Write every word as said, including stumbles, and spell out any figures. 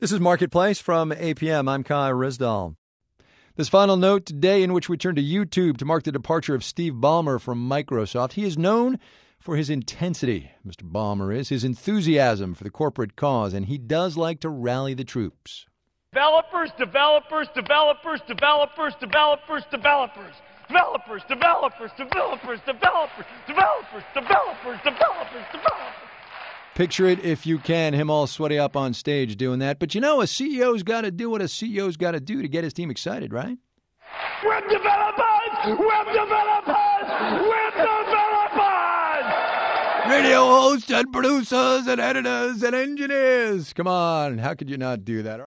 This is Marketplace from A P M. I'm Kai Risdall. This final note today in which we turn to YouTube to mark the departure of Steve Ballmer from Microsoft. He is known for his intensity, Mister Ballmer is, his enthusiasm for the corporate cause, and he does like to rally the troops. Developers, developers, developers, developers, developers, developers. Developers, developers, developers, developers, developers, developers, developers, developers. Picture it, if you can, him all sweaty up on stage doing that. But you know, a C E O's got to do what a C E O's got to do to get his team excited, right? Web developers! Web developers! Web developers! Radio hosts and producers and editors and engineers. Come on, how could you not do that?